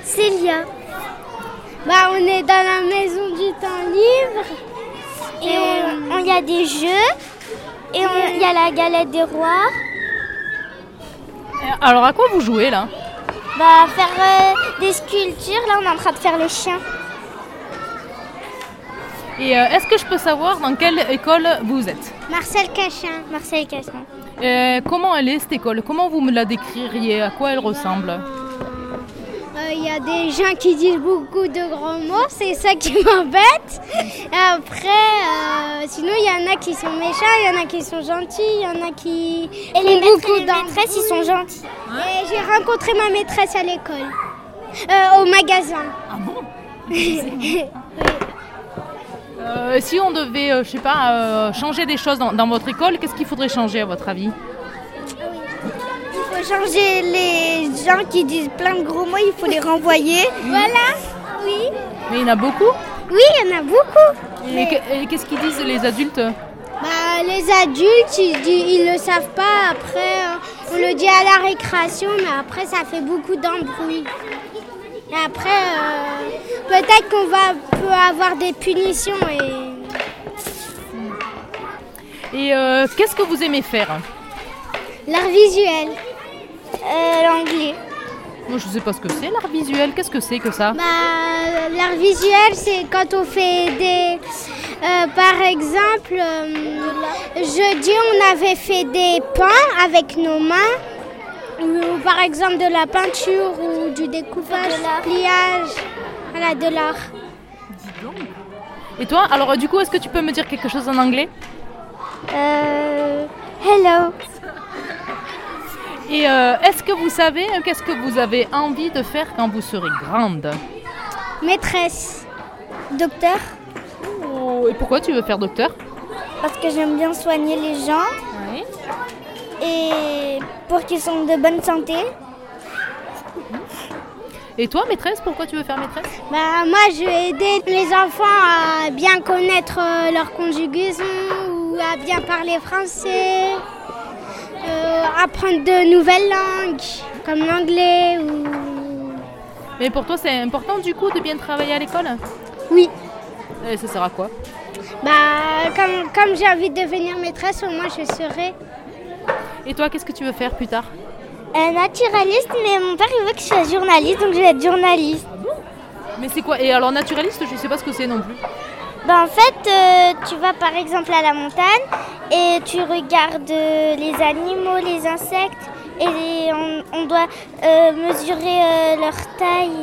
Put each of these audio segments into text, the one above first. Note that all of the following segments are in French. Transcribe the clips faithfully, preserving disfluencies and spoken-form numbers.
Célia. Bah, on est dans la maison du temps libre. Et il y a des jeux. Et il y a la galette des rois. Alors à quoi vous jouez là? Bah, faire euh, des sculptures. Là, on est en train de faire le chien. Et euh, est-ce que je peux savoir dans quelle école vous êtes? Marcel Cachin. Marcel Cachin. Euh, comment elle est cette école? Comment vous me la décririez? À quoi elle ressemble? Il euh, y a des gens qui disent beaucoup de grands mots, c'est ça qui m'embête. Et après, euh, sinon il y en a qui sont méchants, il y en a qui sont gentils, il y en a qui et les beaucoup maîtresses, les maîtresses, ils sont gentils. Hein? Et j'ai rencontré ma maîtresse à l'école, euh, au magasin. Ah bon? Oui. Euh, si on devait, euh, je sais pas, euh, changer des choses dans, dans votre école, qu'est-ce qu'il faudrait changer à votre avis? Il faut changer les gens qui disent plein de gros mots, il faut les renvoyer. Voilà, oui. Mais il y en a beaucoup? Oui, il y en a beaucoup. Et, Mais... et qu'est-ce qu'ils disent les adultes? Bah, les adultes, ils ne le savent pas. Après, euh, on le dit à la récréation, mais après, ça fait beaucoup d'embrouilles. Et après, euh, peut-être qu'on va peut avoir des punitions. Et, et euh, qu'est-ce que vous aimez faire? L'art visuel. Euh, l'anglais. Moi, je ne sais pas ce que c'est, l'art visuel. Qu'est-ce que c'est que ça? Bah, l'art visuel, c'est quand on fait des... Euh, par exemple, euh, jeudi, on avait fait des pains avec nos mains. Ou par exemple de la peinture ou du découpage, de pliage, voilà, de l'art. Dis donc. Et toi, alors du coup, est-ce que tu peux me dire quelque chose en anglais? Euh, hello. Et euh, est-ce que vous savez, qu'est-ce que vous avez envie de faire quand vous serez grande? Maîtresse. Docteur. Oh, et pourquoi tu veux faire docteur? Parce que j'aime bien soigner les gens. Oui. Et pour qu'ils soient de bonne santé. Et toi, maîtresse, pourquoi tu veux faire maîtresse? Bah, moi, je veux aider les enfants à bien connaître leur conjugaison ou à bien parler français, euh, apprendre de nouvelles langues, comme l'anglais. Ou... Mais pour toi, c'est important du coup de bien travailler à l'école? Oui. Et ça sert à quoi? Bah, comme, comme j'ai envie de devenir maîtresse, au moins je serai. Et toi, qu'est-ce que tu veux faire plus tard? euh, Naturaliste, mais mon père il veut que je sois journaliste, donc je vais être journaliste. Mais c'est quoi? Et alors naturaliste, je ne sais pas ce que c'est non plus. Bah, en fait, euh, tu vas par exemple à la montagne et tu regardes euh, les animaux, les insectes, et les, on, on doit euh, mesurer euh, leur taille.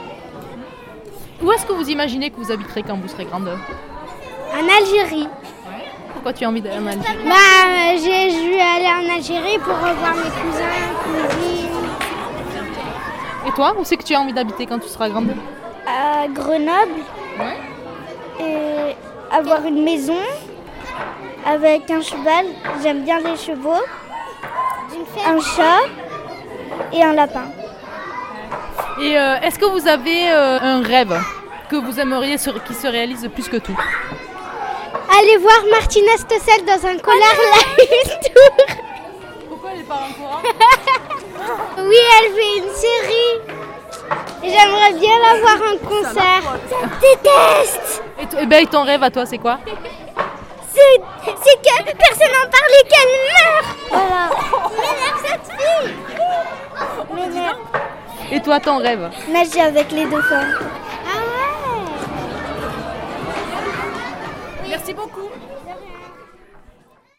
Où est-ce que vous imaginez que vous habiterez quand vous serez grande? En Algérie. Pourquoi tu as envie d'aller en Algérie? Bah, j'ai, je vais aller en Algérie pour revoir mes cousins, cousines. Et toi, où c'est que tu as envie d'habiter quand tu seras grande? À Grenoble. Ouais. Et avoir une maison avec un cheval. J'aime bien les chevaux. Un chat et un lapin. Et euh, est-ce que vous avez euh, un rêve que vous aimeriez se, qui se réalise plus que tout? Allez voir Martina Stossel dans un collard live tour. Pourquoi elle n'est pas encore? Oui, elle fait une série. J'aimerais bien la voir en concert. Je déteste. Et, t- et, ben, et ton rêve à toi, c'est quoi? C'est, c'est que personne n'en parle et qu'elle meurt. Voilà. M'énerve cette fille. M'énerve. Et toi, ton rêve? Nager avec les dauphins. Ah ouais. Merci beaucoup.